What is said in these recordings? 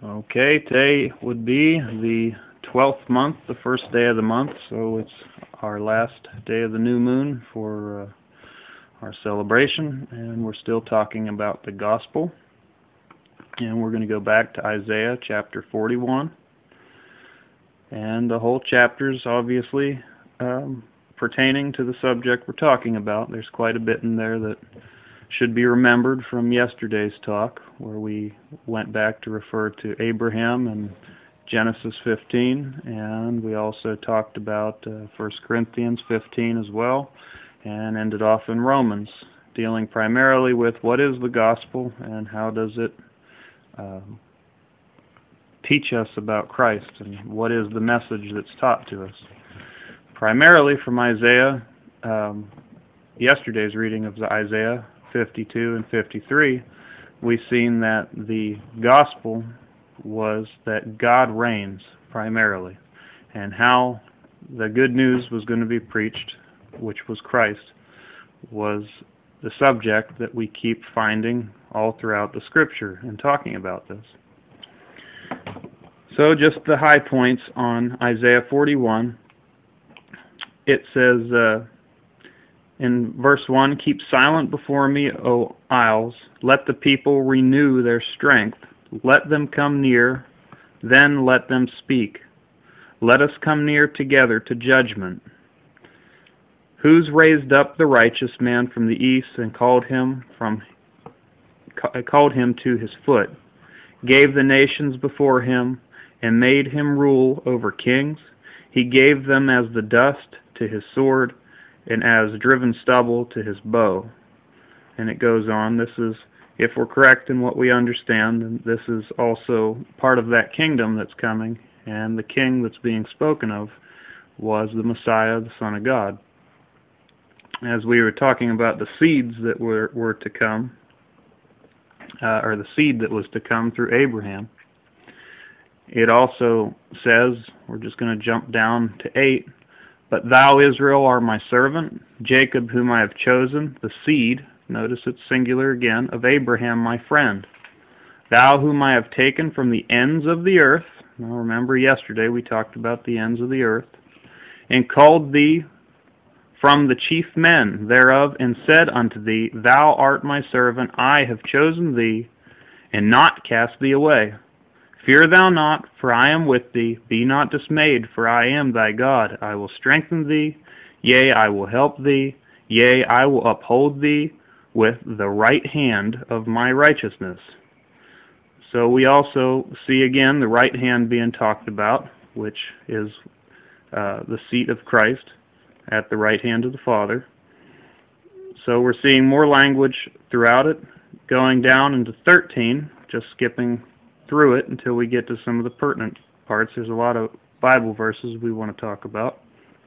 Okay, today would be the 12th month, the first day of the month, so it's our last day of the new moon for our celebration, and we're still talking about the gospel. And we're going to go back to Isaiah chapter 41. And the whole chapter is obviously pertaining to the subject we're talking about. There's quite a bit in there that should be remembered from yesterday's talk, where we went back to refer to Abraham and Genesis 15, and we also talked about 1 Corinthians 15 as well, and ended off in Romans, dealing primarily with what is the gospel and how does it teach us about Christ, and what is the message that's taught to us. Primarily from Isaiah, yesterday's reading of Isaiah 52 and 53, we've seen that the gospel was that God reigns primarily, and how the good news was going to be preached, which was Christ, was the subject that we keep finding all throughout the Scripture and talking about this. So just the high points on Isaiah 41. It says in verse 1, "Keep silent before me, O isles. Let the people renew their strength. Let them come near, then let them speak. Let us come near together to judgment. Who's raised up the righteous man from the east and called him to his foot, gave the nations before him, and made him rule over kings? He gave them as the dust to his sword, and as driven stubble to his bow." And it goes on. This is, if we're correct in what we understand, and this is also part of that kingdom that's coming, and the king that's being spoken of was the Messiah, the Son of God. As we were talking about the seeds that were to come, or the seed that was to come through Abraham, it also says, we're just going to jump down to 8, "But thou, Israel, art my servant, Jacob, whom I have chosen, the seed," notice it's singular again, "of Abraham, my friend. Thou, whom I have taken from the ends of the earth," now remember yesterday we talked about the ends of the earth, "and called thee from the chief men thereof, and said unto thee, Thou art my servant, I have chosen thee, and not cast thee away. Fear thou not, for I am with thee. Be not dismayed, for I am thy God. I will strengthen thee, yea, I will help thee, yea, I will uphold thee with the right hand of my righteousness." So we also see again the right hand being talked about, which is the seat of Christ at the right hand of the Father. So we're seeing more language throughout it, going down into 13, just skipping through it until we get to some of the pertinent parts. There's a lot of Bible verses we want to talk about.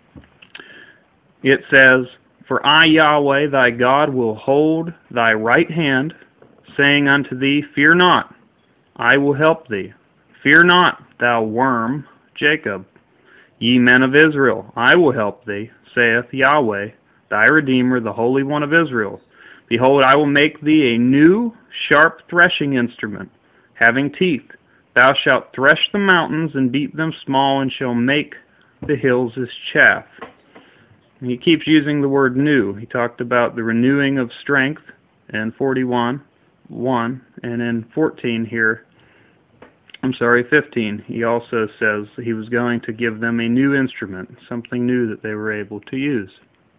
It says, "For I, Yahweh, thy God, will hold thy right hand, saying unto thee, Fear not, I will help thee. Fear not, thou worm, Jacob. Ye men of Israel, I will help thee, saith Yahweh, thy Redeemer, the Holy One of Israel. Behold, I will make thee a new, sharp threshing instrument, having teeth. Thou shalt thresh the mountains and beat them small, and shall make the hills as chaff." And he keeps using the word new. He talked about the renewing of strength in 41:1, and in 15, he also says he was going to give them a new instrument, something new that they were able to use.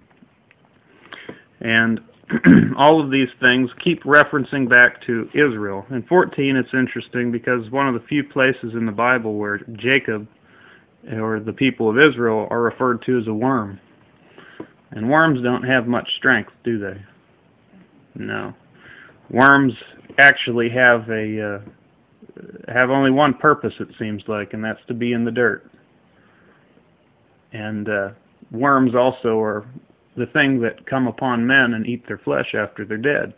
And all of these things keep referencing back to Israel. In 14, it's interesting because one of the few places in the Bible where Jacob, or the people of Israel, are referred to as a worm. And worms don't have much strength, do they? No. Worms actually have only one purpose, it seems like, and that's to be in the dirt. And worms also are the thing that come upon men and eat their flesh after they're dead.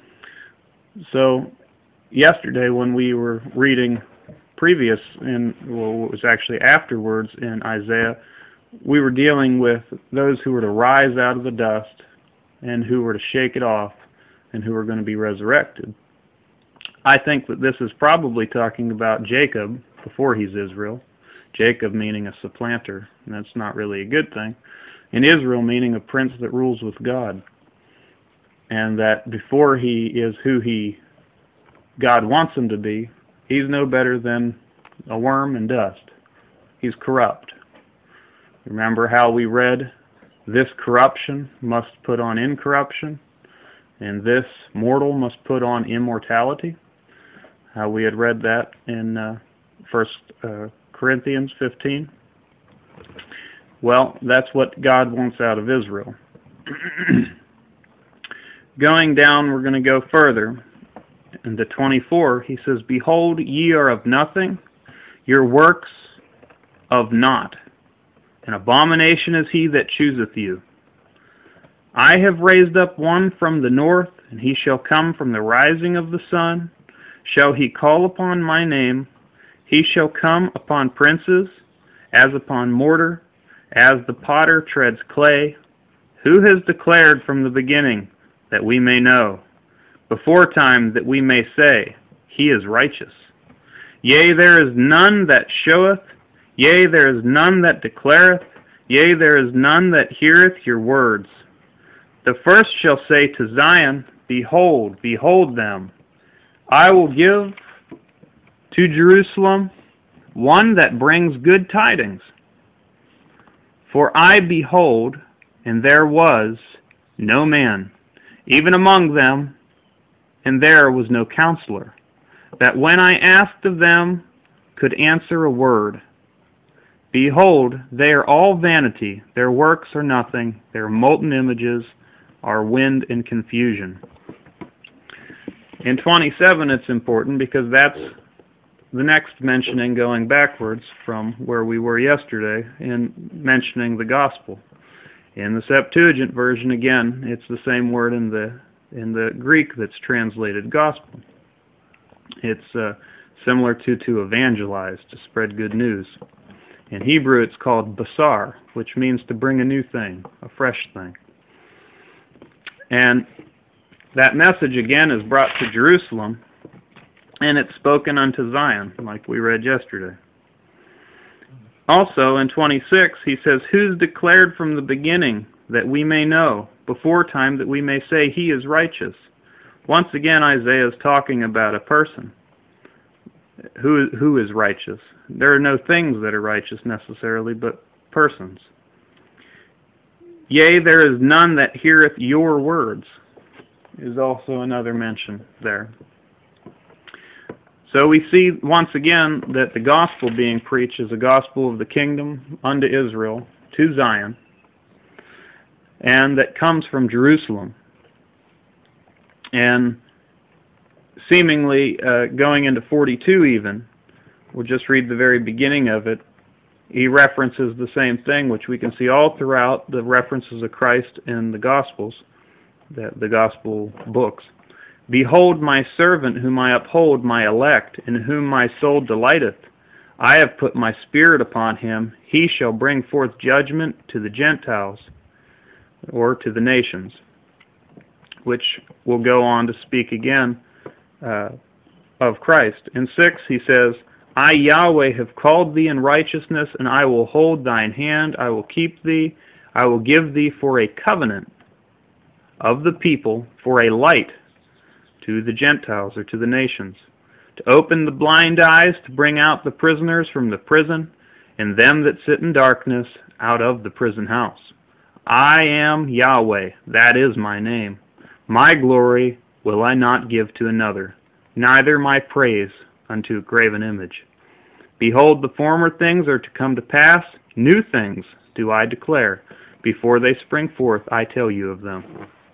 So yesterday when we were reading it was actually afterwards in Isaiah, we were dealing with those who were to rise out of the dust and who were to shake it off and who were going to be resurrected. I think that this is probably talking about Jacob before he's Israel. Jacob meaning a supplanter, and that's not really a good thing. And Israel meaning a prince that rules with God. And that before he is who God wants him to be, he's no better than a worm and dust. He's corrupt. Remember how we read, this corruption must put on incorruption, and this mortal must put on immortality? How we had read that in 1 Corinthians 15. Well, that's what God wants out of Israel. Going down, we're going to go further. Into 24, he says, behold, ye are of nothing, your works of naught. An abomination is he that chooseth you. I have raised up one from the north, and he shall come from the rising of the sun. Shall he call upon my name? He shall come upon princes, as upon mortar, as the potter treads clay. Who has declared from the beginning, that we may know? Before time, that we may say, he is righteous. Yea, there is none that showeth, yea, there is none that declareth, yea, there is none that heareth your words. The first shall say to Zion, behold, behold them. I will give to Jerusalem one that brings good tidings. For I behold, and there was no man, even among them, and there was no counselor, that when I asked of them could answer a word. Behold, they are all vanity, their works are nothing, their molten images are wind and confusion. In 27 it's important because that's the next mentioning going backwards from where we were yesterday in mentioning the gospel. In the Septuagint version, again, it's the same word in the Greek that's translated gospel. It's similar to evangelize, to spread good news. In Hebrew, it's called basar, which means to bring a new thing, a fresh thing. And that message, again, is brought to Jerusalem, and it's spoken unto Zion, like we read yesterday. Also, in 26, he says, who's declared from the beginning that we may know, before time that we may say he is righteous? Once again, Isaiah is talking about a person. Who is righteous? There are no things that are righteous necessarily, but persons. Yea, there is none that heareth your words, is also another mention there. So we see once again that the gospel being preached is a gospel of the kingdom unto Israel, to Zion, and that comes from Jerusalem. And seemingly going into 42 even, we'll just read the very beginning of it, he references the same thing, which we can see all throughout the references of Christ in the Gospels, the Gospel books. Behold my servant whom I uphold, my elect, in whom my soul delighteth. I have put my spirit upon him. He shall bring forth judgment to the Gentiles, or to the nations, which will go on to speak again of Christ. In 6, he says, I, Yahweh, have called thee in righteousness, and I will hold thine hand. I will keep thee. I will give thee for a covenant of the people, for a light to the Gentiles, or to the nations, to open the blind eyes, to bring out the prisoners from the prison, and them that sit in darkness out of the prison house. I am Yahweh, that is my name. My glory will I not give to another, neither my praise unto a graven image. Behold, the former things are to come to pass, new things do I declare. Before they spring forth, I tell you of them.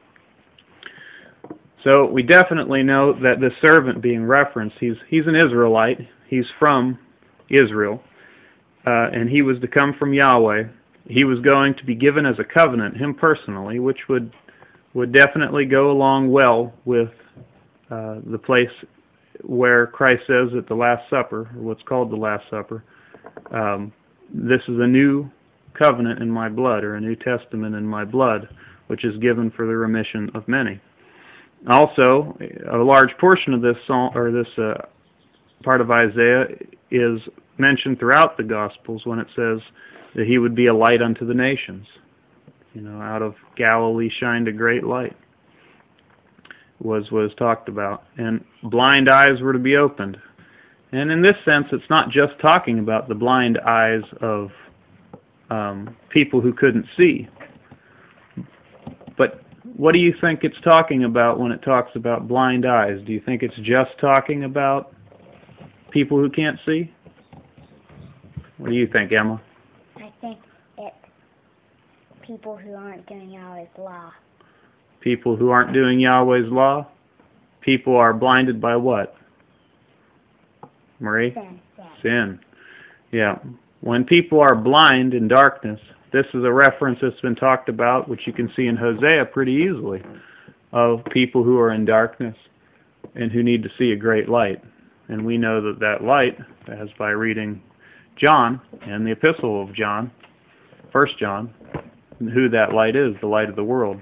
So we definitely know that the servant being referenced, he's an Israelite, he's from Israel, and he was to come from Yahweh. He was going to be given as a covenant, him personally, which would definitely go along well with the place where Christ says at the Last Supper, or what's called the Last Supper, this is a new covenant in my blood, or a new testament in my blood, which is given for the remission of many. Also, a large portion of this psalm, or this part of Isaiah, is mentioned throughout the Gospels when it says that he would be a light unto the nations. Out of Galilee shined a great light, was talked about. And blind eyes were to be opened. And in this sense, it's not just talking about the blind eyes of people who couldn't see. But what do you think it's talking about when it talks about blind eyes? Do you think it's just talking about people who can't see? What do you think, Emma? I think it's people who aren't doing Yahweh's law. People who aren't doing Yahweh's law? People are blinded by what? Marie? Sin. Yeah. When people are blind in darkness, this is a reference that's been talked about, which you can see in Hosea pretty easily, of people who are in darkness and who need to see a great light. And we know that light, as by reading John and the epistle of John, 1 John, who that light is, the light of the world.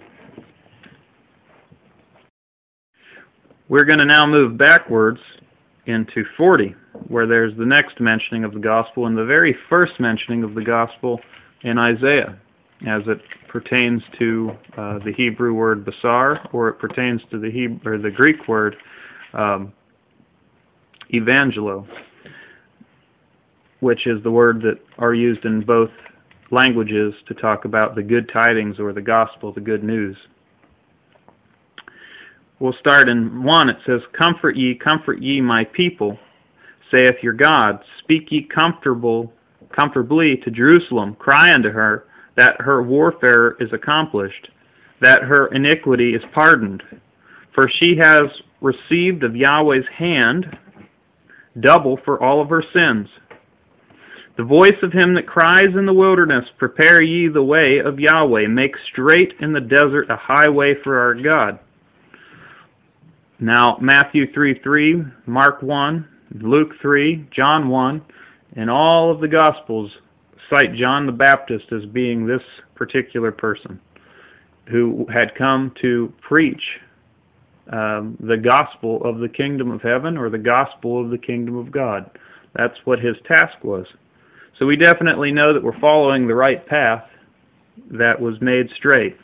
We're going to now move backwards into 40, where there's the next mentioning of the gospel and the very first mentioning of the gospel in Isaiah, as it pertains to the Hebrew word basar, or it pertains to the Greek word evangelo, which is the word that are used in both languages to talk about the good tidings or the gospel, the good news. We'll start in 1. It says, comfort ye, my people, saith your God. Speak ye comfortably to Jerusalem. Cry unto her, that her warfare is accomplished, that her iniquity is pardoned. For she has received of Yahweh's hand double for all of her sins. The voice of him that cries in the wilderness, prepare ye the way of Yahweh, make straight in the desert a highway for our God. Now, Matthew 3:3, Mark 1, Luke 3, John 1, and all of the Gospels cite John the Baptist as being this particular person who had come to preach the gospel of the kingdom of heaven, or the gospel of the kingdom of God. That's what his task was. So we definitely know that we're following the right path that was made straight.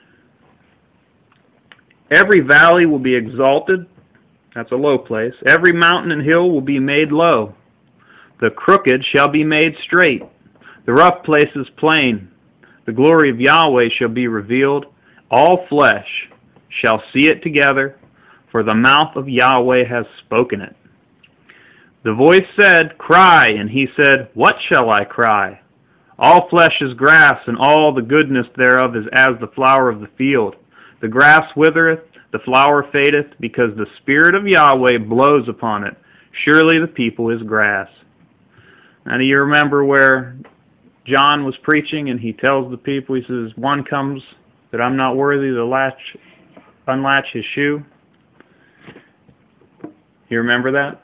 Every valley will be exalted. That's a low place. Every mountain and hill will be made low. The crooked shall be made straight. The rough places plain. The glory of Yahweh shall be revealed. All flesh shall see it together, for the mouth of Yahweh has spoken it. The voice said, cry, and he said, what shall I cry? All flesh is grass, and all the goodness thereof is as the flower of the field. The grass withereth, the flower fadeth, because the Spirit of Yahweh blows upon it. Surely the people is grass. Now, do you remember where John was preaching, and he tells the people, he says, one comes that I'm not worthy to unlatch his shoe? You remember that?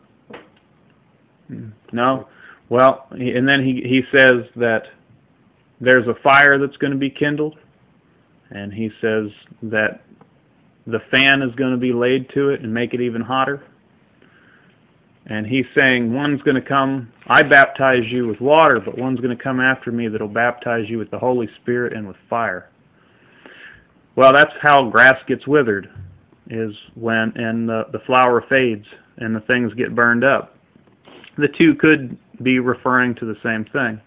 No? Well, and then he says that there's a fire that's going to be kindled, and he says that the fan is going to be laid to it and make it even hotter. And he's saying, one's going to come, I baptize you with water, but one's going to come after me that'll baptize you with the Holy Spirit and with fire. Well, that's how grass gets withered, is when the flower fades and the things get burned up. The two could be referring to the same thing.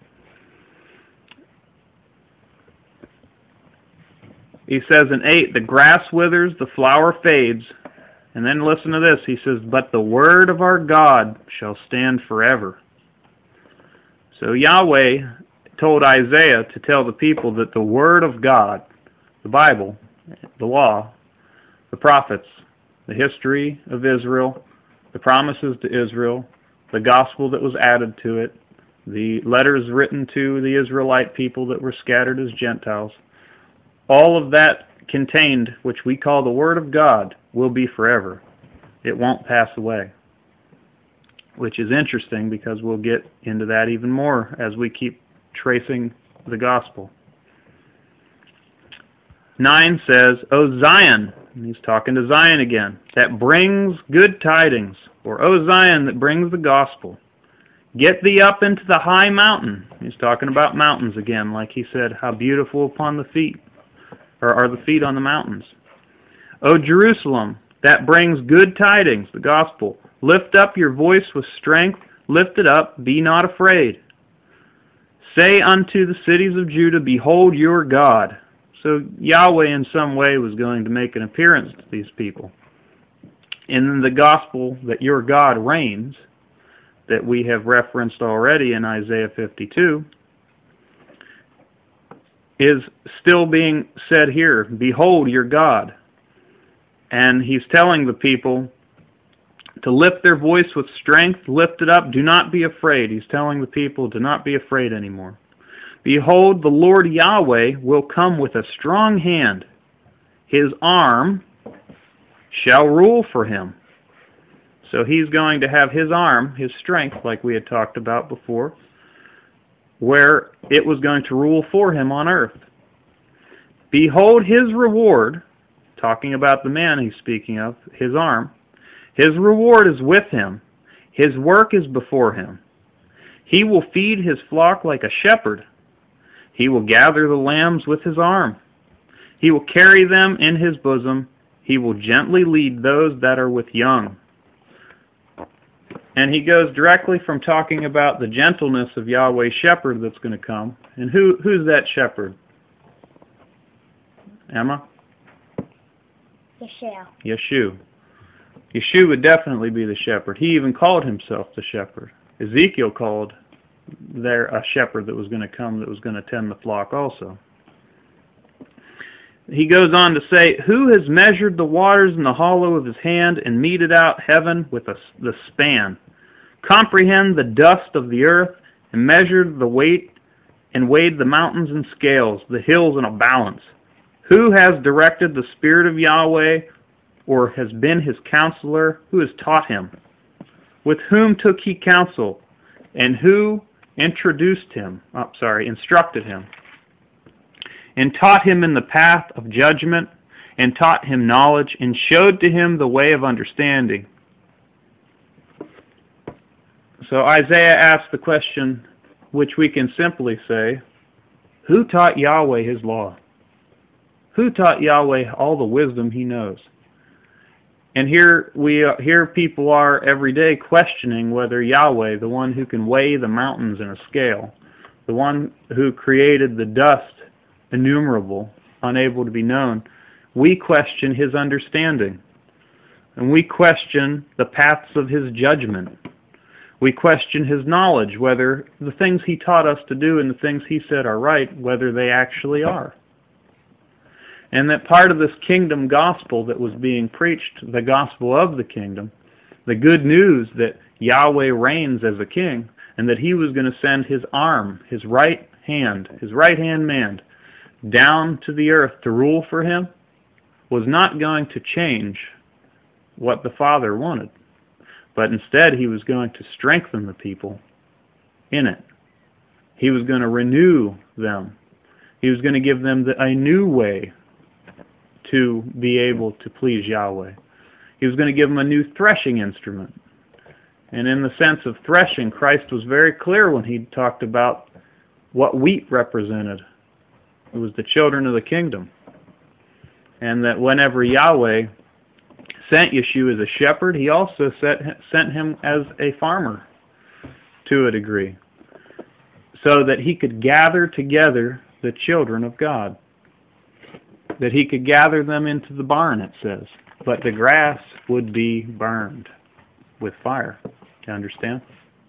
He says in 8, the grass withers, the flower fades. And then listen to this. He says, but the word of our God shall stand forever. So Yahweh told Isaiah to tell the people that the word of God, the Bible, the law, the prophets, the history of Israel, the promises to Israel, the gospel that was added to it, the letters written to the Israelite people that were scattered as Gentiles, all of that contained, which we call the Word of God, will be forever. It won't pass away. Which is interesting, because we'll get into that even more as we keep tracing the gospel. 9 says, O Zion, And he's talking to Zion again. That brings good tidings. Or, O Zion, that brings the gospel. Get thee up into the high mountain. He's talking about mountains again, like he said, how beautiful upon the feet, or are the feet on the mountains. O Jerusalem, that brings good tidings, the gospel. Lift up your voice with strength. Lift it up. Be not afraid. Say unto the cities of Judah, behold your God. So Yahweh in some way was going to make an appearance to these people. In the gospel that your God reigns, that we have referenced already in Isaiah 52, is still being said here, behold your God. And he's telling the people to lift their voice with strength, lift it up, do not be afraid. He's telling the people to not be afraid anymore. Behold, the Lord Yahweh will come with a strong hand. His arm shall rule for him. So he's going to have his arm, his strength, like we had talked about before, where it was going to rule for him on earth. Behold his reward, talking about the man he's speaking of, his arm. His reward is with him. His work is before him. He will feed his flock like a shepherd. He will gather the lambs with his arm. He will carry them in his bosom. He will gently lead those that are with young. And he goes directly from talking about the gentleness of Yahweh's shepherd that's going to come. And who's that shepherd? Emma? Yeshua. Yeshua would definitely be the shepherd. He even called himself the shepherd. Ezekiel called there a shepherd that was going to come, that was going to tend the flock also. He goes on to say, who has measured the waters in the hollow of his hand and meted out heaven with the span? Comprehend the dust of the earth and measured the weight and weighed the mountains in scales, the hills in a balance. Who has directed the Spirit of Yahweh, or has been his counselor? Who has taught him? With whom took he counsel? And who instructed him? And taught him in the path of judgment, and taught him knowledge, and showed to him the way of understanding. So Isaiah asked the question, which we can simply say, who taught Yahweh his law? Who taught Yahweh all the wisdom he knows? And here people are every day questioning whether Yahweh, the one who can weigh the mountains in a scale, the one who created the dust, innumerable, unable to be known, we question his understanding. And we question the paths of his judgment. We question his knowledge, whether the things he taught us to do and the things he said are right, whether they actually are. And that part of this kingdom gospel that was being preached, the gospel of the kingdom, the good news that Yahweh reigns as a king, and that he was going to send his arm, his right hand man, down to the earth to rule for him, was not going to change what the Father wanted. But instead, he was going to strengthen the people in it. He was going to renew them. He was going to give them a new way to be able to please Yahweh. He was going to give them a new threshing instrument. And in the sense of threshing, Christ was very clear when he talked about what wheat represented. It was the children of the kingdom. And that whenever Yahweh sent Yeshua as a shepherd, he also sent him as a farmer to a degree, so that he could gather together the children of God, that he could gather them into the barn, it says, but the grass would be burned with fire. You understand?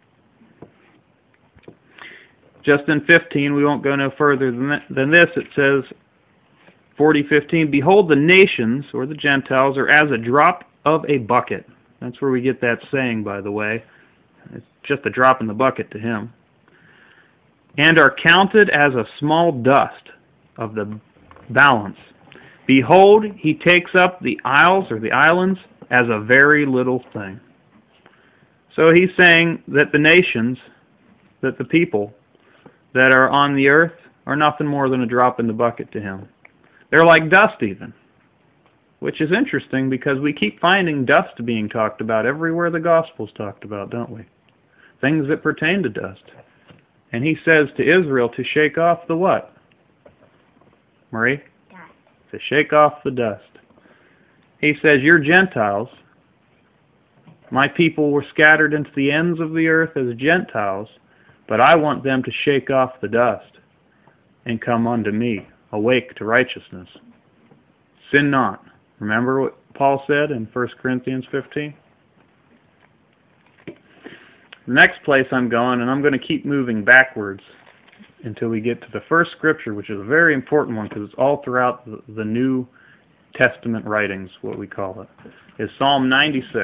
Just in 15, we won't go no further than this, it says, 40:15, behold, the nations, or the Gentiles, are as a drop of a bucket. That's where we get that saying, by the way. It's just a drop in the bucket to him. And are counted as a small dust of the balance. Behold, he takes up the isles, or the islands, as a very little thing. So he's saying that the nations, that the people that are on the earth, are nothing more than a drop in the bucket to him. They're like dust even. which is interesting because we keep finding dust being talked about everywhere the gospel's talked about, don't we? Things that pertain to dust. And he says to Israel to shake off the what? Marie? Dust. To shake off the dust. He says, you're Gentiles. My people were scattered into the ends of the earth as Gentiles, but I want them to shake off the dust and come unto me, awake to righteousness. Sin not. Remember what Paul said in 1 Corinthians 15? The next place I'm going, and I'm going to keep moving backwards until we get to the first scripture, which is a very important one because it's all throughout the New Testament writings, what we call it, is Psalm 96.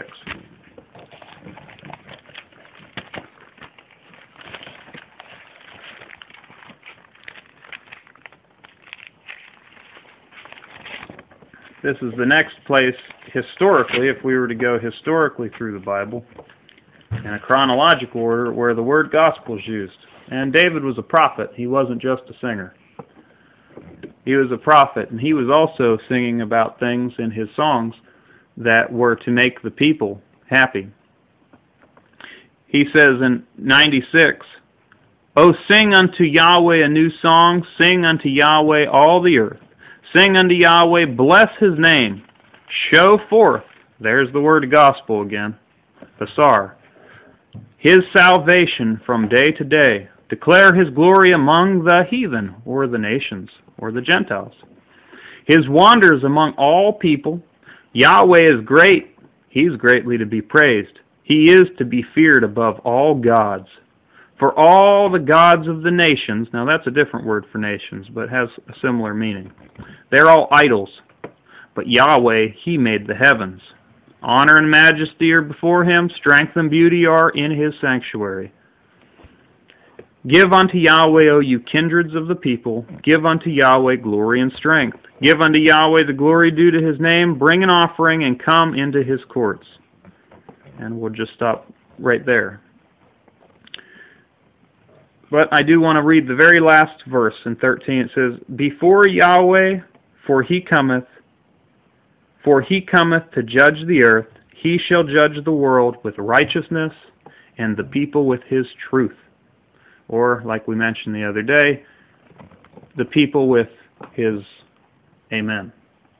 This is the next place, historically, if we were to go historically through the Bible, in a chronological order, where the word gospel is used. And David was a prophet. He wasn't just a singer. He was a prophet, and he was also singing about things in his songs that were to make the people happy. He says in 96, "O sing unto Yahweh a new song, sing unto Yahweh all the earth. Sing unto Yahweh, bless his name. Show forth," there's the word gospel again, basar, "his salvation from day to day. Declare his glory among the heathen," or the nations, or the Gentiles. "His wonders among all people. Yahweh is great. He's greatly to be praised. He is to be feared above all gods. For all the gods of the nations," now that's a different word for nations, but has a similar meaning. "They're all idols. But Yahweh, he made the heavens. Honor and majesty are before him. Strength and beauty are in his sanctuary. Give unto Yahweh, O you kindreds of the people. Give unto Yahweh glory and strength. Give unto Yahweh the glory due to his name. Bring an offering and come into his courts." And we'll just stop right there. But I do want to read the very last verse in 13. It says, "Before Yahweh, for he cometh to judge the earth. He shall judge the world with righteousness and the people with his truth." Or, like we mentioned the other day, the people with his amen.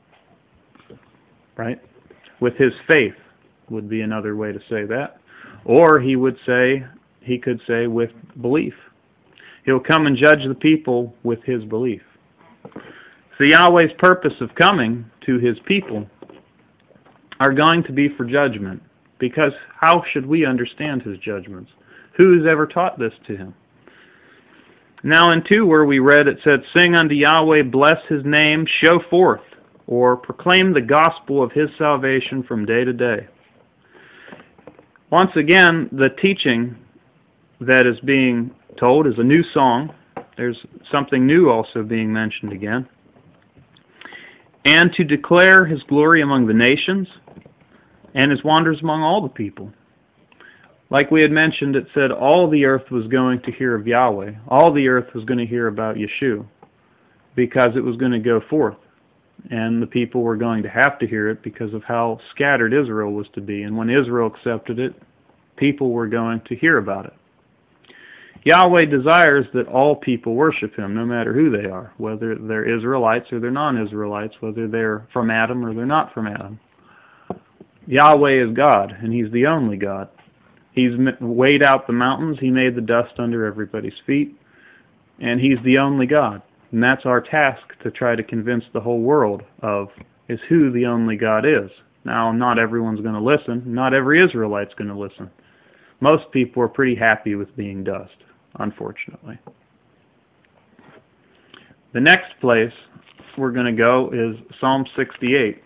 Right? With his faith would be another way to say that. Or he could say with belief. He'll come and judge the people with his belief. So Yahweh's purpose of coming to his people are going to be for judgment. Because how should we understand his judgments? Who's ever taught this to him? Now in 2 where we read, it said, "Sing unto Yahweh, bless his name, show forth," or proclaim the gospel of his salvation from day to day. Once again, the teaching that is being told is a new song. There's something new also being mentioned again. And to declare his glory among the nations and his wonders among all the people. Like we had mentioned, it said all the earth was going to hear of Yahweh. All the earth was going to hear about Yeshua because it was going to go forth. And the people were going to have to hear it because of how scattered Israel was to be. And when Israel accepted it, people were going to hear about it. Yahweh desires that all people worship him, no matter who they are, whether they're Israelites or they're non-Israelites, whether they're from Adam or they're not from Adam. Yahweh is God, and he's the only God. He's weighed out the mountains. He made the dust under everybody's feet, and he's the only God. And that's our task, to try to convince the whole world is who the only God is. Now, not everyone's going to listen. Not every Israelite's going to listen. Most people are pretty happy with being dust, unfortunately. The next place we're going to go is Psalm 68.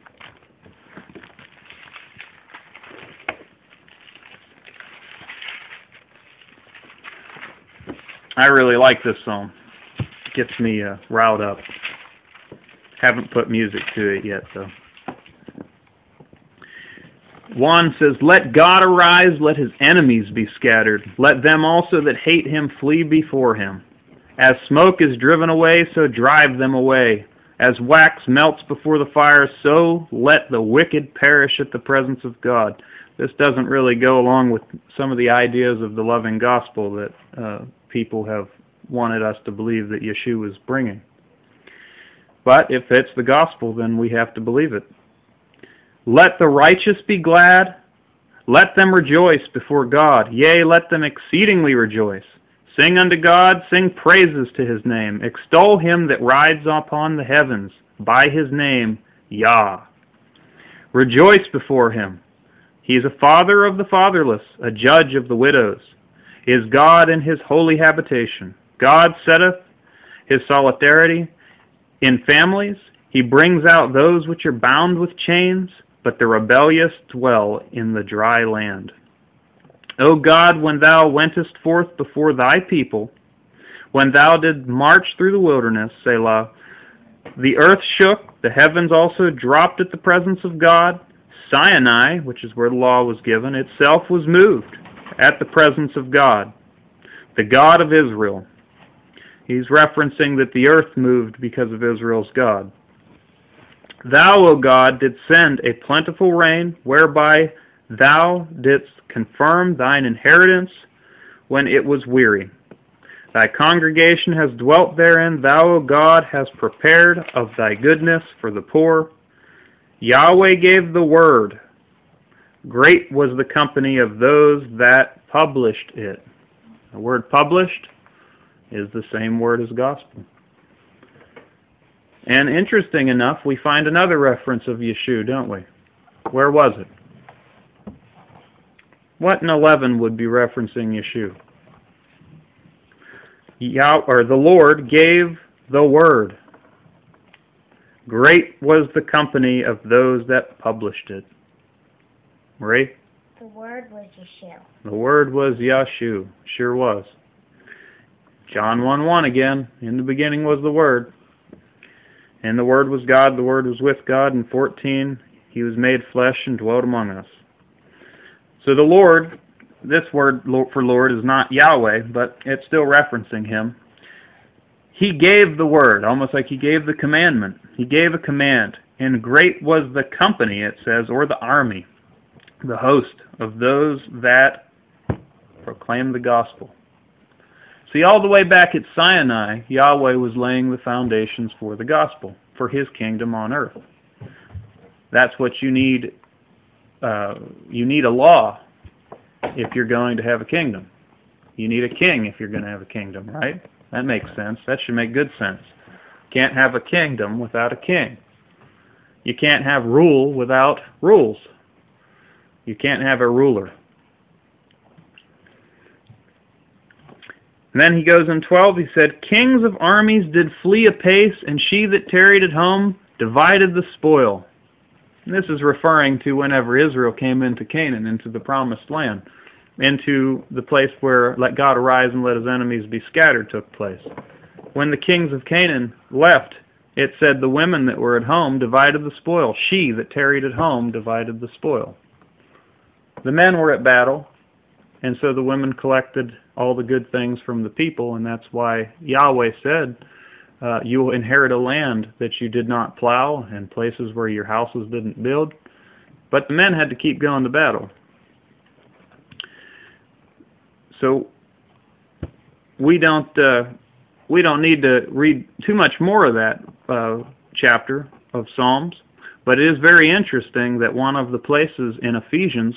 I really like this psalm. It gets me riled up. Haven't put music to it yet, though. 1 says, "Let God arise, let his enemies be scattered. Let them also that hate him flee before him. As smoke is driven away, so drive them away. As wax melts before the fire, so let the wicked perish at the presence of God. This doesn't really go along with some of the ideas of the loving gospel that people have wanted us to believe that Yeshua is bringing. But if it's the gospel, then we have to believe it. Let the righteous be glad. Let them rejoice before God. Yea, let them exceedingly rejoice. Sing unto God, sing praises to his name. Extol him that rides upon the heavens, by his name, Yah. Rejoice before him. He is a father of the fatherless, a judge of the widows. He is God in his holy habitation. God setteth his solidarity in families. He brings out those which are bound with chains, but the rebellious dwell in the dry land. O God, when thou wentest forth before thy people, when thou didst march through the wilderness, Selah, the earth shook, the heavens also dropped at the presence of God. Sinai, which is where the law was given, itself was moved at the presence of God, the God of Israel. He's referencing that the earth moved because of Israel's God. Thou, O God, didst send a plentiful rain, whereby thou didst confirm thine inheritance when it was weary. Thy congregation has dwelt therein. Thou, O God, hast prepared of thy goodness for the poor. Yahweh gave the word. Great was the company of those that published it. The word published is the same word as gospel. And interesting enough, we find another reference of Yeshua, don't we? Where was it? What in 11 would be referencing Yeshua? The Lord gave the word. Great was the company of those that published it. Marie? The word was Yeshua. The word was Yeshua. Sure was. John 1:1 again. In the beginning was the Word. And the Word was God. The Word was with God. And 14, he was made flesh and dwelt among us. So the Lord, this word for Lord is not Yahweh, but it's still referencing him. He gave the word, almost like he gave the commandment. He gave a command. And great was the company, it says, or the army, the host of those that proclaim the gospel. See, all the way back at Sinai, Yahweh was laying the foundations for the gospel, for his kingdom on earth. That's what you need. You need a law if you're going to have a kingdom. You need a king if you're going to have a kingdom, right? That makes sense. That should make good sense. Can't have a kingdom without a king. You can't have rule without rules. You can't have a ruler. And then he goes in 12, he said, Kings of armies did flee apace, and she that tarried at home divided the spoil. And this is referring to whenever Israel came into Canaan, into the promised land, into the place where let God arise and let his enemies be scattered took place. When the kings of Canaan left, it said the women that were at home divided the spoil. She that tarried at home divided the spoil. The men were at battle, and so the women collected all the good things from the people, and that's why Yahweh said, you will inherit a land that you did not plow and places where your houses didn't build. But the men had to keep going to battle. So we don't need to read too much more of that chapter of Psalms, but it is very interesting that one of the places in Ephesians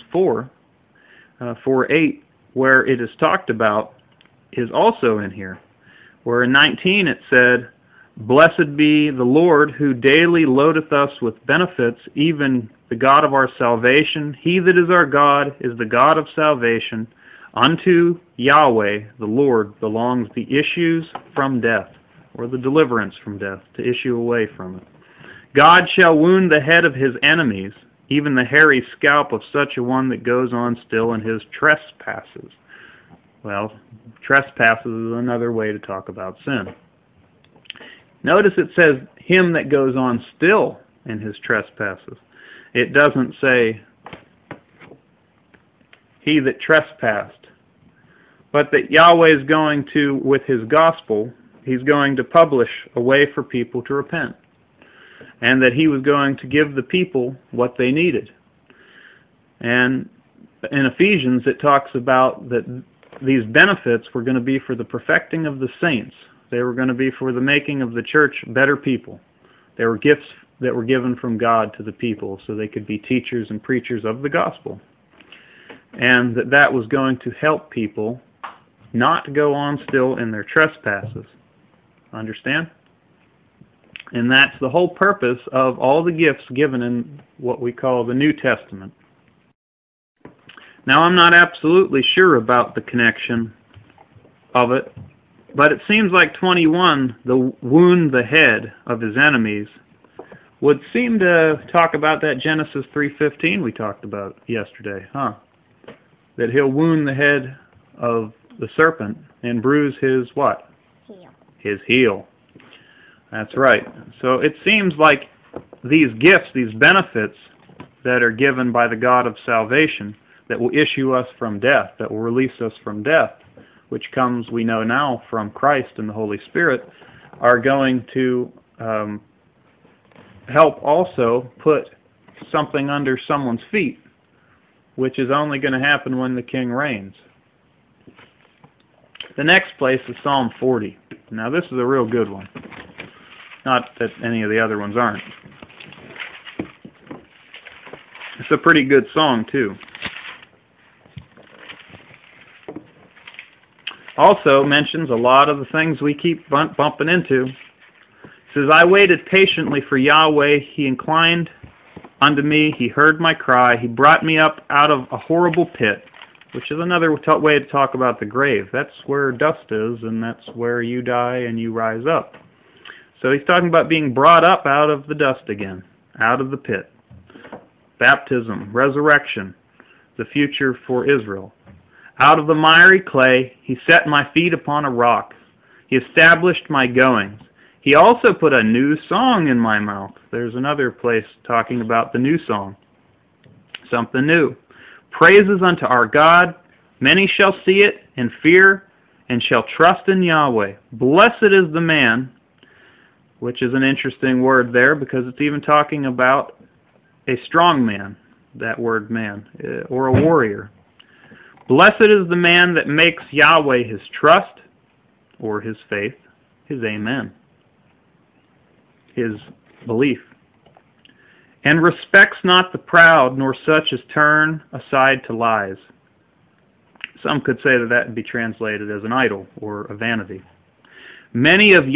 4:8, where it is talked about, is also in here. Where in 19 it said, Blessed be the Lord, who daily loadeth us with benefits, even the God of our salvation. He that is our God is the God of salvation. Unto Yahweh, the Lord, belongs the issues from death, or the deliverance from death, to issue away from it. God shall wound the head of his enemies, even the hairy scalp of such a one that goes on still in his trespasses. Well, trespasses is another way to talk about sin. Notice it says, him that goes on still in his trespasses. It doesn't say, he that trespassed. But that Yahweh is going to, with his gospel, he's going to publish a way for people to repent. and that he was going to give the people what they needed. And in Ephesians, it talks about that these benefits were going to be for the perfecting of the saints. They were going to be for the making of the church better people. They were gifts that were given from God to the people so they could be teachers and preachers of the gospel. And that was going to help people not go on still in their trespasses. Understand? And that's the whole purpose of all the gifts given in what we call the New Testament. Now, I'm not absolutely sure about the connection of it, but it seems like 21, the wound the head of his enemies, would seem to talk about that Genesis 3:15 we talked about yesterday, huh? That he'll wound the head of the serpent and bruise his what? Heel. His heel. That's right. So it seems like these gifts, these benefits that are given by the God of salvation, that will issue us from death, that will release us from death, which comes, we know now, from Christ and the Holy Spirit, are going to help also put something under someone's feet, which is only going to happen when the King reigns. The next place is Psalm 40. Now, this is a real good one. Not that any of the other ones aren't. It's a pretty good song, too. Also mentions a lot of the things we keep bumping into. It says, I waited patiently for Yahweh. He inclined unto me. He heard my cry. He brought me up out of a horrible pit, which is another way to talk about the grave. That's where dust is, and that's where you die and you rise up. So he's talking about being brought up out of the dust again, out of the pit. Baptism, resurrection, the future for Israel. Out of the miry clay, he set my feet upon a rock. He established my goings. He also put a new song in my mouth. There's another place talking about the new song. Something new. Praises unto our God. Many shall see it and fear and shall trust in Yahweh. Blessed is the man, which is an interesting word there because it's even talking about a strong man, that word man, or a warrior. Blessed is the man that makes Yahweh his trust, or his faith, his amen, his belief, and respects not the proud, nor such as turn aside to lies. Some could say that would be translated as an idol or a vanity. Many, O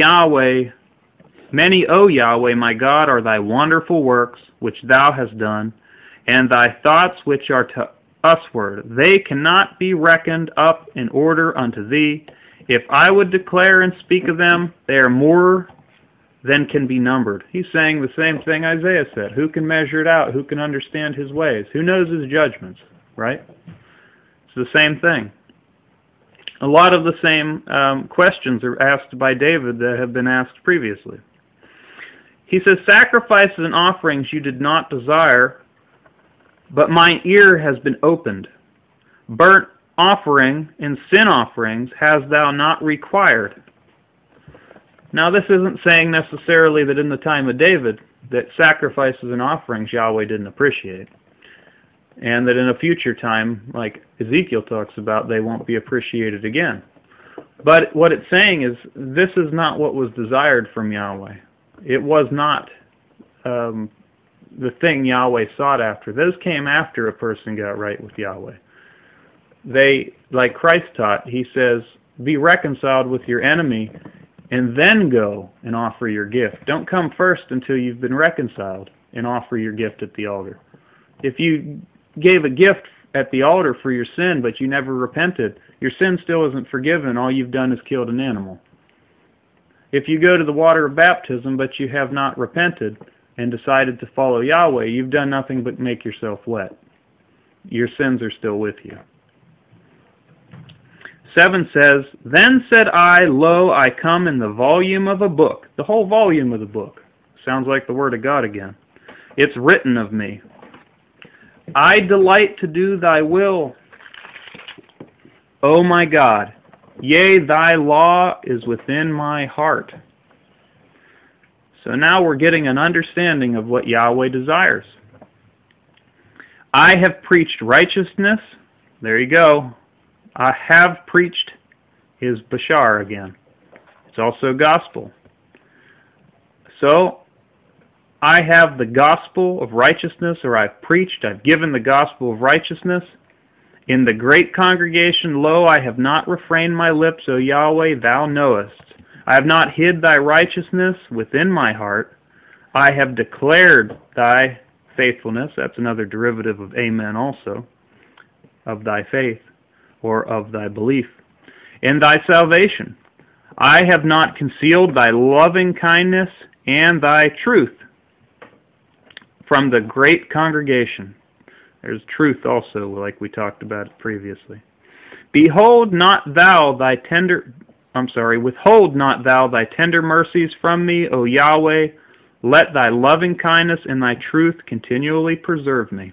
Yahweh, my God, are thy wonderful works which thou hast done, and thy thoughts which are to usward. They cannot be reckoned up in order unto thee. If I would declare and speak of them, they are more than can be numbered. He's saying the same thing Isaiah said. Who can measure it out? Who can understand his ways? Who knows his judgments? Right? It's the same thing. A lot of the same questions are asked by David that have been asked previously. He says, sacrifices and offerings you did not desire, but mine ear has been opened. Burnt offering and sin offerings hast thou not required. Now, this isn't saying necessarily that in the time of David that sacrifices and offerings Yahweh didn't appreciate, and that in a future time, like Ezekiel talks about, they won't be appreciated again. But what it's saying is this is not what was desired from Yahweh. It was not the thing Yahweh sought after. Those came after a person got right with Yahweh. They, like Christ taught, he says, be reconciled with your enemy and then go and offer your gift. Don't come first until you've been reconciled and offer your gift at the altar. If you gave a gift at the altar for your sin but you never repented, your sin still isn't forgiven. All you've done is killed an animal. If you go to the water of baptism but you have not repented and decided to follow Yahweh, you've done nothing but make yourself wet. Your sins are still with you. 7 says, Then said I, Lo, I come in the volume of a book. The whole volume of the book. Sounds like the Word of God again. It's written of me. I delight to do thy will, O my God. Yea, thy law is within my heart. So now we're getting an understanding of what Yahweh desires. I have preached righteousness. There you go. I have preached is Bashar again. It's also gospel. So, I have the gospel of righteousness, or I've preached, I've given the gospel of righteousness. In the great congregation, lo, I have not refrained my lips, O Yahweh, thou knowest. I have not hid thy righteousness within my heart. I have declared thy faithfulness. That's another derivative of amen also, of thy faith, or of thy belief. In thy salvation, I have not concealed thy loving kindness and thy truth from the great congregation. There's truth also, like we talked about previously. Withhold not thou thy tender mercies from me, O Yahweh. Let thy loving kindness and thy truth continually preserve me.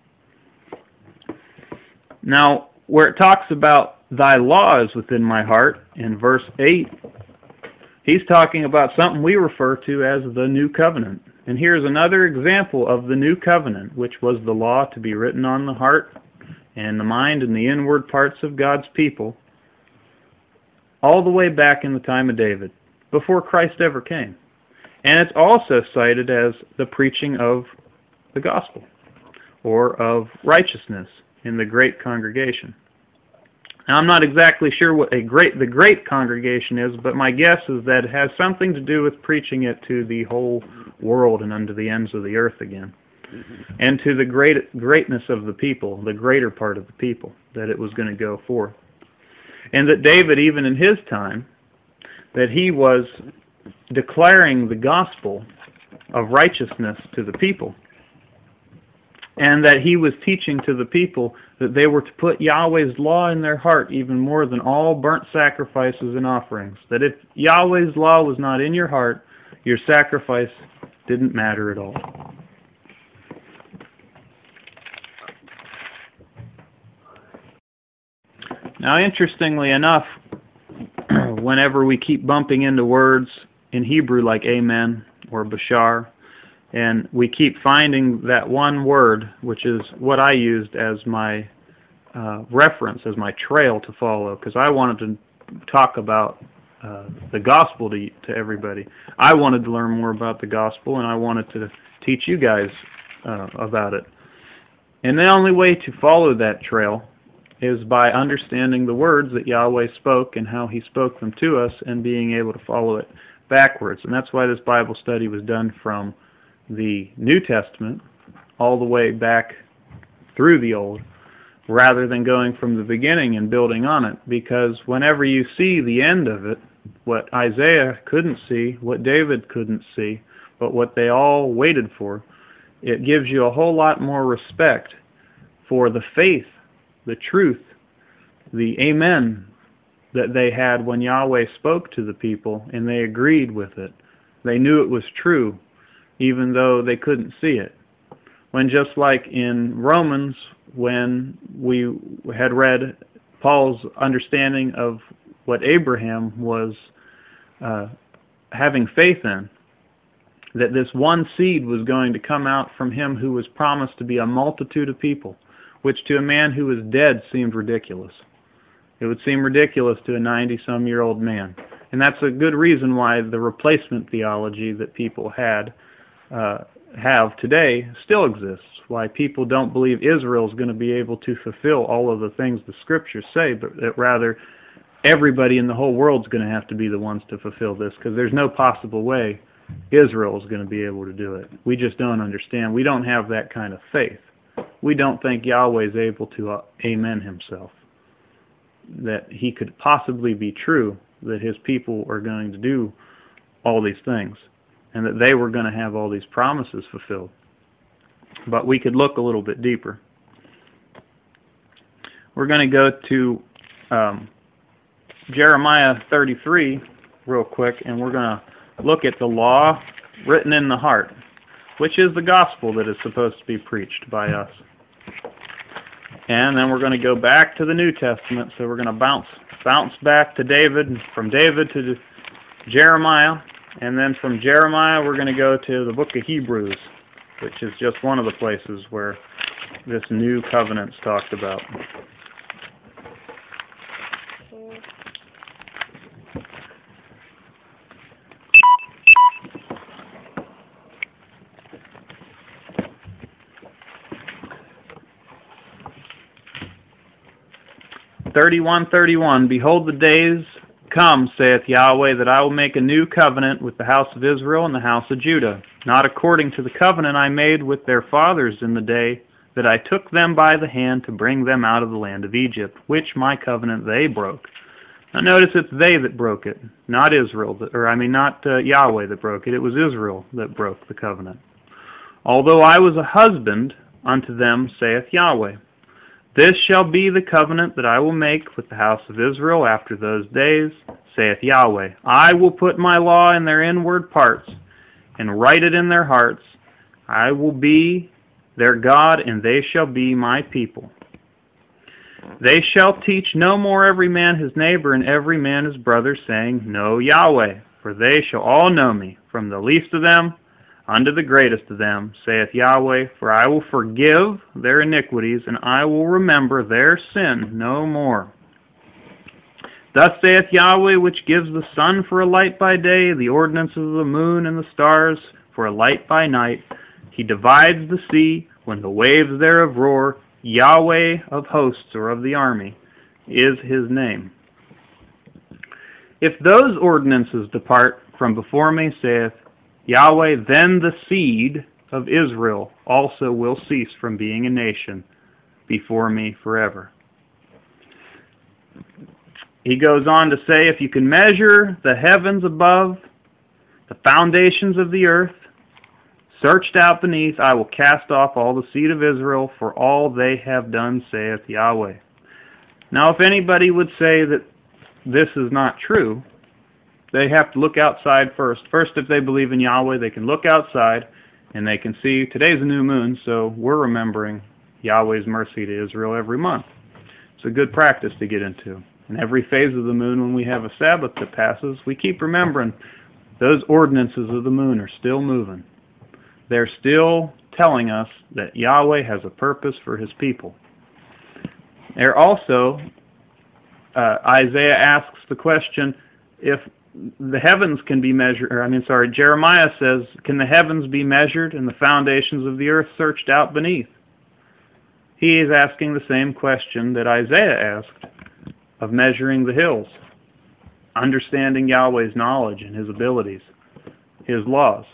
Now, where it talks about thy law is within my heart, in verse 8, he's talking about something we refer to as the New Covenant. And here's another example of the New Covenant, which was the law to be written on the heart and the mind and the inward parts of God's people, all the way back in the time of David, before Christ ever came. And it's also cited as the preaching of the gospel, or of righteousness in the great congregation. Now, I'm not exactly sure what the great congregation is, but my guess is that it has something to do with preaching it to the whole world and unto the ends of the earth again, and to the greatness of the people, the greater part of the people, that it was going to go forth. And that David, even in his time, that he was declaring the gospel of righteousness to the people, and that he was teaching to the people that they were to put Yahweh's law in their heart even more than all burnt sacrifices and offerings. That if Yahweh's law was not in your heart, your sacrifice didn't matter at all. Now, interestingly enough, whenever we keep bumping into words in Hebrew like amen or bashar, and we keep finding that one word, which is what I used as my reference, as my trail to follow, because I wanted to talk about the gospel to everybody. I wanted to learn more about the gospel, and I wanted to teach you guys about it. And the only way to follow that trail is by understanding the words that Yahweh spoke and how he spoke them to us, and being able to follow it backwards. And that's why this Bible study was done from the New Testament all the way back through the Old, rather than going from the beginning and building on it. Because whenever you see the end of it, what Isaiah couldn't see, what David couldn't see, but what they all waited for, it gives you a whole lot more respect for the faith, the truth, the amen that they had when Yahweh spoke to the people and they agreed with it. They knew it was true, even though they couldn't see it. When just like in Romans, when we had read Paul's understanding of what Abraham was having faith in, that this one seed was going to come out from him who was promised to be a multitude of people, which to a man who was dead seemed ridiculous. It would seem ridiculous to a 90-some-year-old man. And that's a good reason why the replacement theology that people have today still exists, why people don't believe Israel is going to be able to fulfill all of the things the Scriptures say, but that rather everybody in the whole world is going to have to be the ones to fulfill this, because there's no possible way Israel is going to be able to do it. We just don't understand. We don't have that kind of faith. We don't think Yahweh is able to amen himself, that he could possibly be true, that his people are going to do all these things, and that they were going to have all these promises fulfilled. But we could look a little bit deeper. We're going to go to Jeremiah 33 real quick, and we're going to look at the law written in the heart, which is the gospel that is supposed to be preached by us. And then we're going to go back to the New Testament, so we're going to bounce back to David, from David to Jeremiah, And then from Jeremiah, we're going to go to the book of Hebrews, which is just one of the places where this new covenant's talked about. (31:31) Behold, the days come, saith Yahweh, that I will make a new covenant with the house of Israel and the house of Judah, not according to the covenant I made with their fathers in the day that I took them by the hand to bring them out of the land of Egypt, which my covenant they broke. Now notice it's they that broke it, not Israel, not Yahweh that broke it. It was Israel that broke the covenant. Although I was a husband unto them, saith Yahweh. This shall be the covenant that I will make with the house of Israel after those days, saith Yahweh. I will put my law in their inward parts, and write it in their hearts. I will be their God, and they shall be my people. They shall teach no more every man his neighbor and every man his brother, saying, Know Yahweh, for they shall all know me, from the least of them unto the greatest of them, saith Yahweh, for I will forgive their iniquities, and I will remember their sin no more. Thus saith Yahweh, which gives the sun for a light by day, the ordinances of the moon and the stars for a light by night. He divides the sea when the waves thereof roar. Yahweh of hosts, or of the army, is his name. If those ordinances depart from before me, saith Yahweh, then the seed of Israel also will cease from being a nation before me forever. He goes on to say, if you can measure the heavens above, the foundations of the earth, searched out beneath, I will cast off all the seed of Israel for all they have done, saith Yahweh. Now, if anybody would say that this is not true, they have to look outside first. First, if they believe in Yahweh, they can look outside and they can see today's a new moon, so we're remembering Yahweh's mercy to Israel every month. It's a good practice to get into. In every phase of the moon, when we have a Sabbath that passes, we keep remembering those ordinances of the moon are still moving. They're still telling us that Yahweh has a purpose for his people. They're also, Isaiah asks the question, if the heavens can be measured, Jeremiah says, can the heavens be measured and the foundations of the earth searched out beneath? He is asking the same question that Isaiah asked of measuring the hills, understanding Yahweh's knowledge and his abilities, his laws.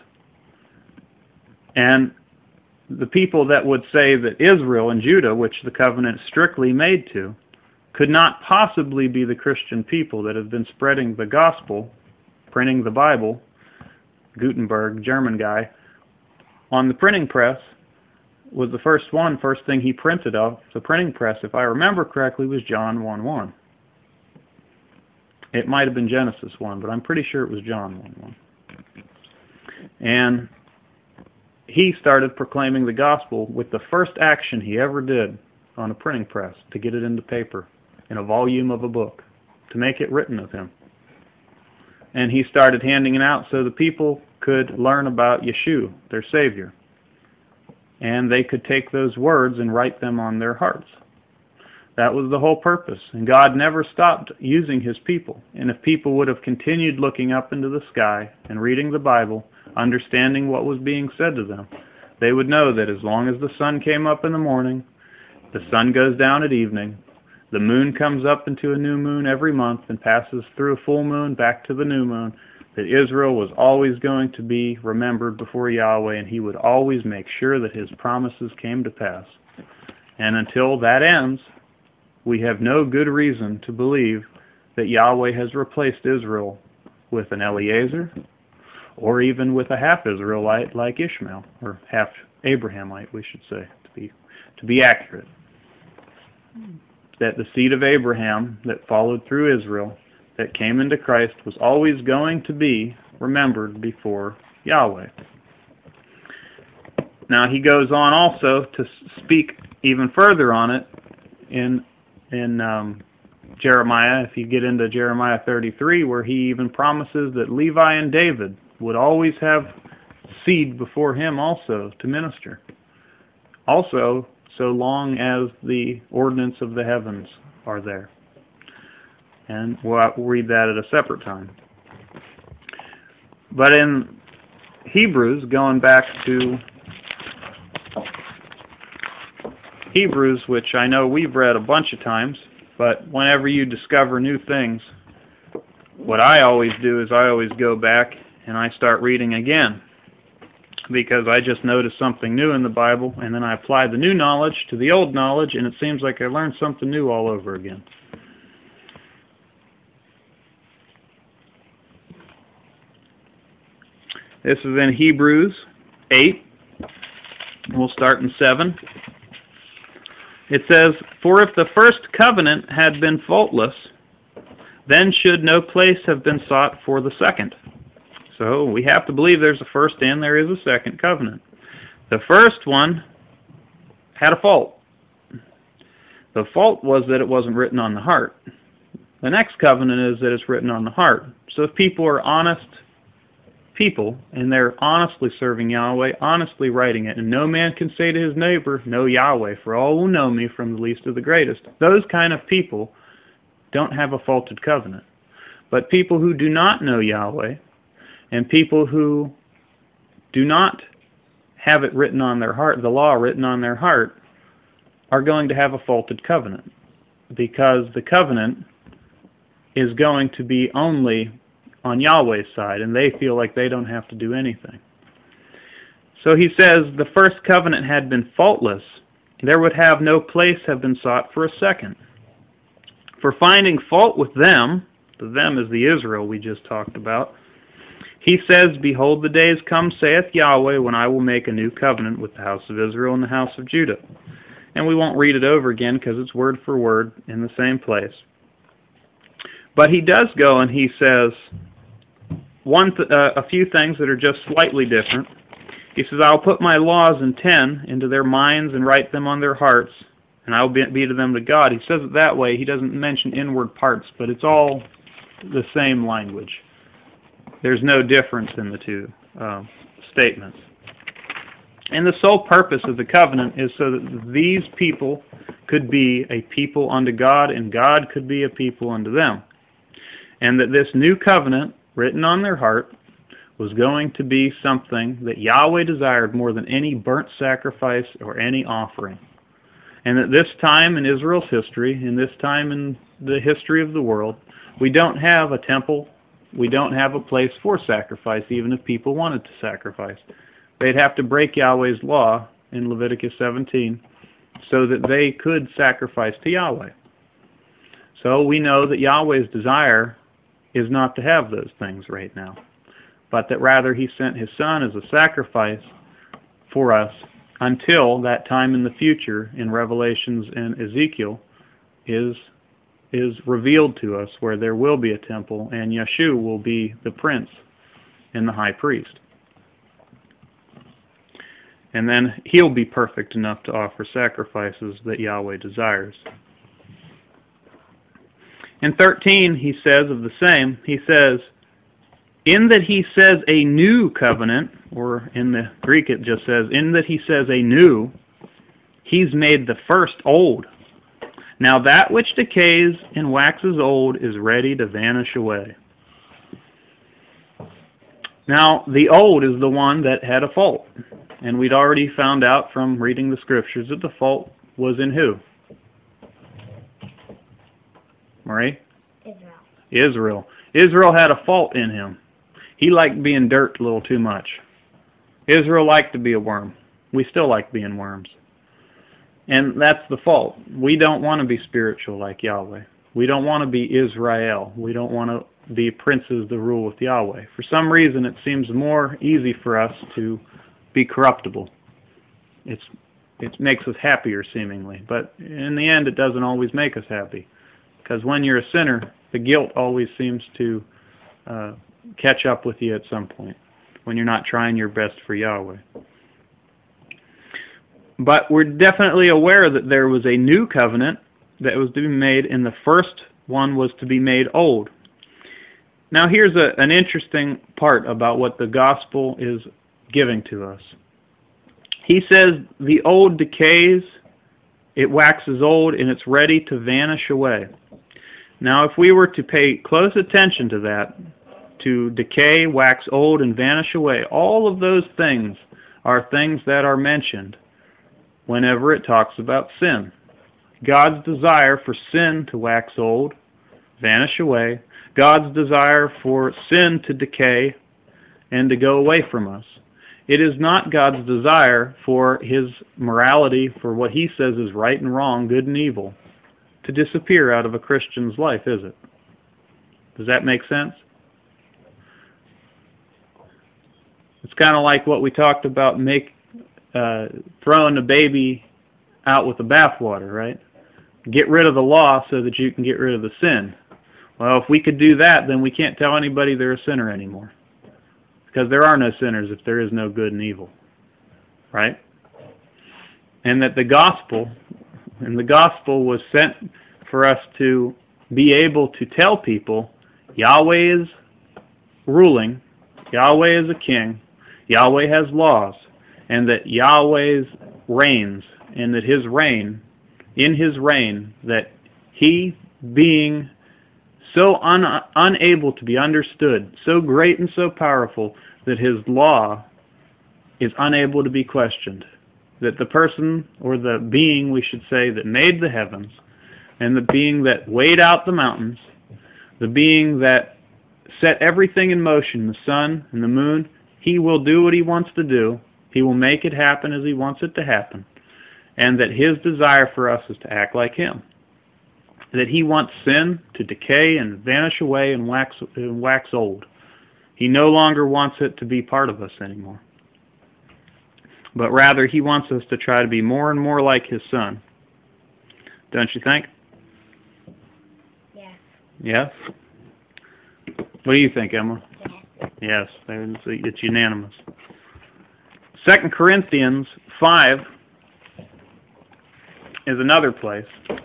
And the people that would say that Israel and Judah, which the covenant is strictly made to, could not possibly be the Christian people that have been spreading the gospel, printing the Bible, Gutenberg, German guy, on the printing press, was the first thing he printed off the printing press, if I remember correctly, was John 1:1. It might have been Genesis 1, but I'm pretty sure it was John 1:1. And he started proclaiming the gospel with the first action he ever did on a printing press to get it into paper in a volume of a book, to make it written of him. And he started handing it out so the people could learn about Yeshua, their Savior. And they could take those words and write them on their hearts. That was the whole purpose. And God never stopped using his people. And if people would have continued looking up into the sky and reading the Bible, understanding what was being said to them, they would know that as long as the sun came up in the morning, the sun goes down at evening, the moon comes up into a new moon every month and passes through a full moon back to the new moon, that Israel was always going to be remembered before Yahweh, and he would always make sure that his promises came to pass. And until that ends, we have no good reason to believe that Yahweh has replaced Israel with an Eliezer, or even with a half-Israelite like Ishmael, or half-Abrahamite, we should say, to be accurate. That the seed of Abraham that followed through Israel, that came into Christ, was always going to be remembered before Yahweh. Now he goes on also to speak even further on it in Jeremiah, if you get into Jeremiah 33, where he even promises that Levi and David would always have seed before him also to minister. Also, so long as the ordinance of the heavens are there. And we'll read that at a separate time. But in Hebrews, going back to Hebrews, which I know we've read a bunch of times, but whenever you discover new things, what I always do is I always go back and I start reading again, because I just noticed something new in the Bible, and then I apply the new knowledge to the old knowledge, and it seems like I learned something new all over again. This is in Hebrews 8. We'll start in 7. It says, "For if the first covenant had been faultless, then should no place have been sought for the second." So we have to believe there's a first and there is a second covenant. The first one had a fault. The fault was that it wasn't written on the heart. The next covenant is that it's written on the heart. So if people are honest people and they're honestly serving Yahweh, honestly writing it, and no man can say to his neighbor, "Know Yahweh, for all will know me from the least to the greatest," those kind of people don't have a faulted covenant. But people who do not know Yahweh, and people who do not have it written on their heart, the law written on their heart, are going to have a faulted covenant, because the covenant is going to be only on Yahweh's side, and they feel like they don't have to do anything. So he says, the first covenant had been faultless, there would have no place have been sought for a second. For finding fault with them, the them is the Israel we just talked about, he says, "Behold, the days come, saith Yahweh, when I will make a new covenant with the house of Israel and the house of Judah." And we won't read it over again because it's word for word in the same place. But he does go and he says a few things that are just slightly different. He says, "I'll put my laws in 10 into their minds and write them on their hearts, and I will be to them to God." He says it that way. He doesn't mention inward parts, but it's all the same language. There's no difference in the two statements. And the sole purpose of the covenant is so that these people could be a people unto God, and God could be a people unto them. And that this new covenant, written on their heart, was going to be something that Yahweh desired more than any burnt sacrifice or any offering. And at this time in Israel's history, in this time in the history of the world, we don't have a temple. We don't have a place for sacrifice, even if people wanted to sacrifice. They'd have to break Yahweh's law in Leviticus 17 so that they could sacrifice to Yahweh. So we know that Yahweh's desire is not to have those things right now, but that rather he sent his Son as a sacrifice for us until that time in the future in Revelations and Ezekiel is revealed to us, where there will be a temple and Yeshua will be the prince and the high priest. And then he'll be perfect enough to offer sacrifices that Yahweh desires. In 13, he says of the same, he says, in that he says a new covenant, or in the Greek it just says, in that he says a new, he's made the first old. Now that which decays and waxes old is ready to vanish away. Now, the old is the one that had a fault. And we'd already found out from reading the scriptures that the fault was in who? Marie? Israel. Israel had a fault in him. He liked being dirt a little too much. Israel liked to be a worm. We still like being worms. And that's the fault. We don't want to be spiritual like Yahweh. We don't want to be Israel. We don't want to be princes that rule with Yahweh. For some reason, it seems more easy for us to be corruptible. It makes us happier, seemingly. But in the end, it doesn't always make us happy. Because when you're a sinner, the guilt always seems to catch up with you at some point, when you're not trying your best for Yahweh. But we're definitely aware that there was a new covenant that was to be made, and the first one was to be made old. Now here's an interesting part about what the gospel is giving to us. He says the old decays, it waxes old, and it's ready to vanish away. Now if we were to pay close attention to that, to decay, wax old, and vanish away, all of those things are things that are mentioned whenever it talks about sin. God's desire for sin to wax old, vanish away, God's desire for sin to decay and to go away from us. It is not God's desire for His morality, for what He says is right and wrong, good and evil, to disappear out of a Christian's life, is it? Does that make sense? It's kind of like what we talked about, throwing the baby out with the bathwater, right? Get rid of the law so that you can get rid of the sin. Well, if we could do that, then we can't tell anybody they're a sinner anymore. Because there are no sinners if there is no good and evil. Right? And that the gospel was sent for us to be able to tell people Yahweh is ruling, Yahweh is a king, Yahweh has laws, and that Yahweh reigns, and that in His reign, that He being so unable to be understood, so great and so powerful, that His law is unable to be questioned. That the person, or the being, we should say, that made the heavens, and the being that weighed out the mountains, the being that set everything in motion, the sun and the moon, He will do what He wants to do. He will make it happen as He wants it to happen. And that His desire for us is to act like Him. That He wants sin to decay and vanish away and wax old. He no longer wants it to be part of us anymore. But rather, He wants us to try to be more and more like His Son. Don't you think? Yes. Yes? What do you think, Emma? Yes. Yes, it's unanimous. 2 Corinthians 5 is another place.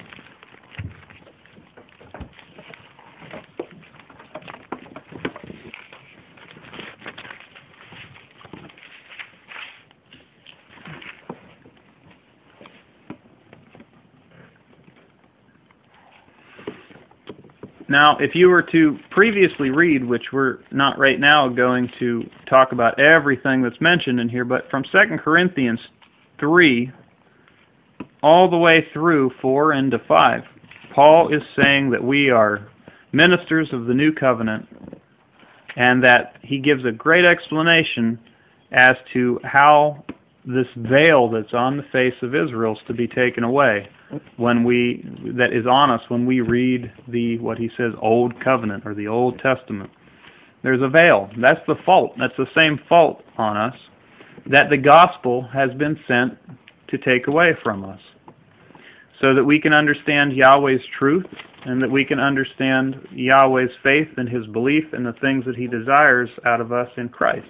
Now, if you were to previously read, which we're not right now going to talk about everything that's mentioned in here, but from 2 Corinthians 3 all the way through 4 into 5, Paul is saying that we are ministers of the new covenant, and that he gives a great explanation as to how this veil that's on the face of Israel is to be taken away, that is on us when we read what he says, Old Covenant or the Old Testament. There's a veil. That's the fault. That's the same fault on us that the gospel has been sent to take away from us, so that we can understand Yahweh's truth, and that we can understand Yahweh's faith and His belief in the things that He desires out of us in Christ.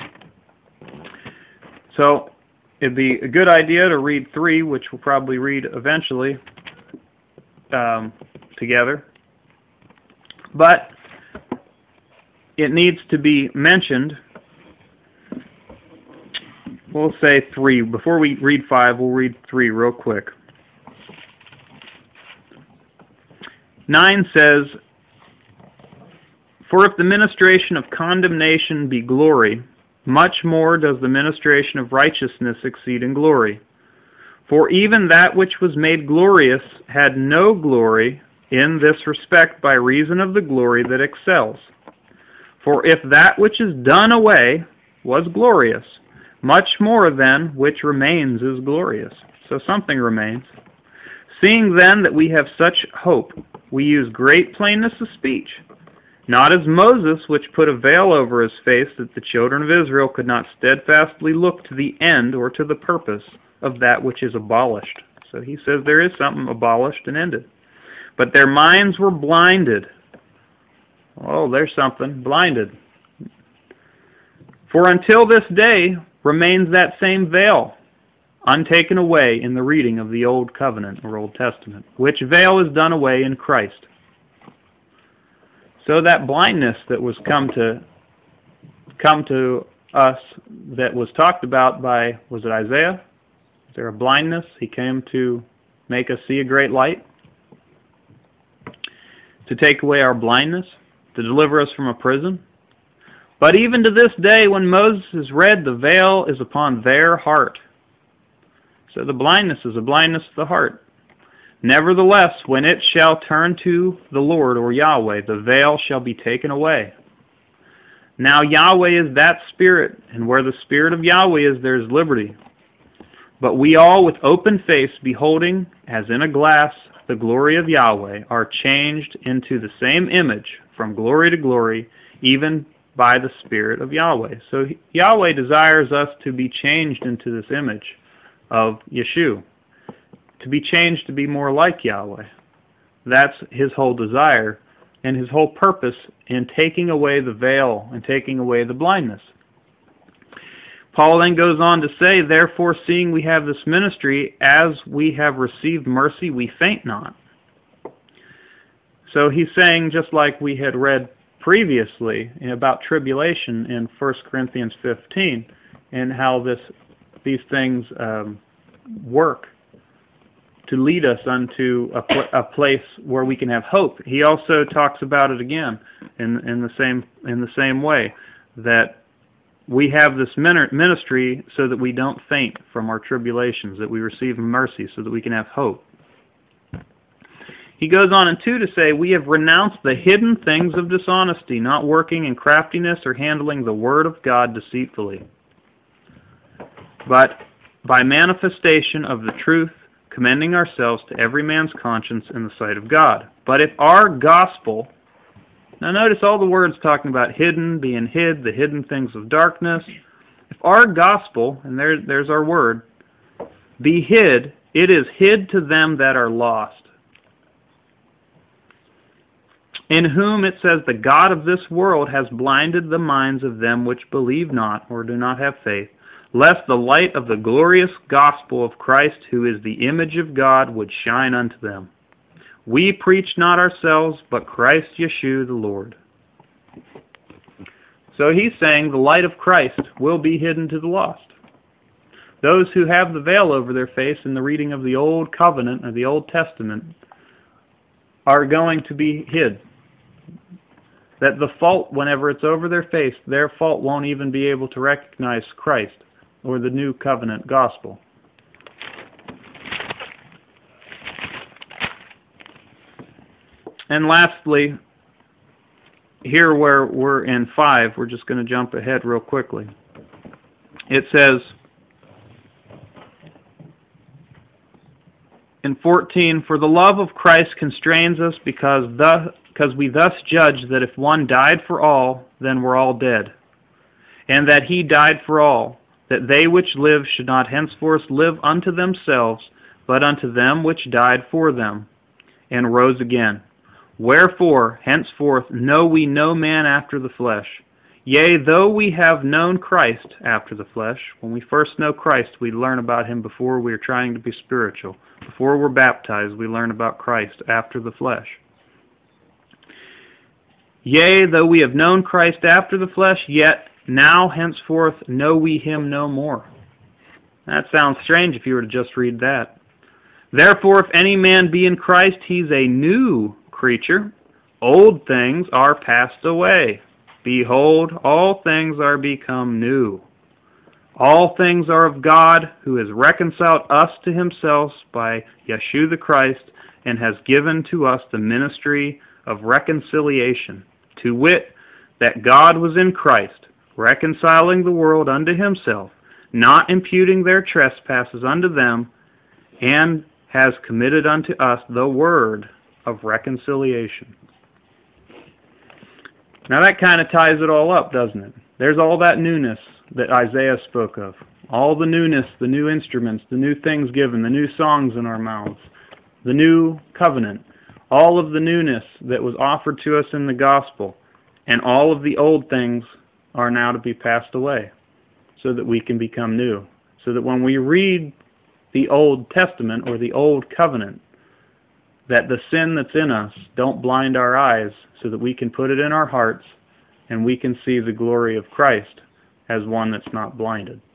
So it'd be a good idea to read 3, which we'll probably read eventually together. But it needs to be mentioned. We'll say 3. Before we read 5, we'll read 3 real quick. 9 says, "For if the ministration of condemnation be glory, much more does the ministration of righteousness exceed in glory. For even that which was made glorious had no glory in this respect by reason of the glory that excels. For if that which is done away was glorious, much more then which remains is glorious." So something remains. "Seeing then that we have such hope, we use great plainness of speech, not as Moses, which put a veil over his face, that the children of Israel could not steadfastly look to the end or to the purpose of that which is abolished." So he says there is something abolished and ended. "But their minds were blinded." Oh, there's something, blinded. "For until this day remains that same veil, untaken away in the reading of the Old Covenant or Old Testament, which veil is done away in Christ." So that blindness that was come to us, that was talked about by, was it Isaiah? Is there a blindness? He came to make us see a great light, to take away our blindness, to deliver us from a prison. But even to this day, when Moses is read, the veil is upon their heart. So the blindness is a blindness of the heart. Nevertheless, when it shall turn to the Lord, or Yahweh, the veil shall be taken away. Now Yahweh is that Spirit, and where the Spirit of Yahweh is, there is liberty. But we all, with open face, beholding, as in a glass, the glory of Yahweh, are changed into the same image, from glory to glory, even by the Spirit of Yahweh. So Yahweh desires us to be changed into this image of Yeshua, to be changed to be more like Yahweh. That's His whole desire and His whole purpose in taking away the veil and taking away the blindness. Paul then goes on to say, therefore, seeing we have this ministry, as we have received mercy, we faint not. So he's saying, just like we had read previously about tribulation in 1 Corinthians 15, and how these things work to lead us unto a place where we can have hope. He also talks about it again in the same way, that we have this ministry so that we don't faint from our tribulations, that we receive mercy so that we can have hope. He goes on in 2 to say, we have renounced the hidden things of dishonesty, not working in craftiness or handling the word of God deceitfully, but by manifestation of the truth, commending ourselves to every man's conscience in the sight of God. But if our gospel, now notice all the words talking about hidden, being hid, the hidden things of darkness. If our gospel, and there's our word, be hid, it is hid to them that are lost, in whom it says the God of this world has blinded the minds of them which believe not or do not have faith, lest the light of the glorious gospel of Christ, who is the image of God, would shine unto them. We preach not ourselves, but Christ Yeshua the Lord. So he's saying the light of Christ will be hidden to the lost. Those who have the veil over their face in the reading of the Old Covenant or the Old Testament are going to be hid. That the fault, whenever it's over their face, their fault won't even be able to recognize Christ or the New Covenant gospel. And lastly, here where we're in 5, we're just going to jump ahead real quickly. It says in 14, for the love of Christ constrains us, because we thus judge that if one died for all, then we're all dead, and that He died for all, that they which live should not henceforth live unto themselves, but unto them which died for them, and rose again. Wherefore, henceforth know we no man after the flesh. Yea, though we have known Christ after the flesh. When we first know Christ, we learn about Him before we are trying to be spiritual. Before we're baptized, we learn about Christ after the flesh. Yea, though we have known Christ after the flesh, yet now henceforth know we Him no more. That sounds strange if you were to just read that. Therefore, if any man be in Christ, he's a new creature. Old things are passed away. Behold, all things are become new. All things are of God, who has reconciled us to Himself by Yeshua the Christ, and has given to us the ministry of reconciliation, to wit, that God was in Christ, reconciling the world unto Himself, not imputing their trespasses unto them, and has committed unto us the word of reconciliation. Now that kind of ties it all up, doesn't it? There's all that newness that Isaiah spoke of. All the newness, the new instruments, the new things given, the new songs in our mouths, the new covenant, all of the newness that was offered to us in the gospel, and all of the old things are now to be passed away so that we can become new. So that when we read the Old Testament or the Old Covenant, that the sin that's in us don't blind our eyes, so that we can put it in our hearts and we can see the glory of Christ as one that's not blinded.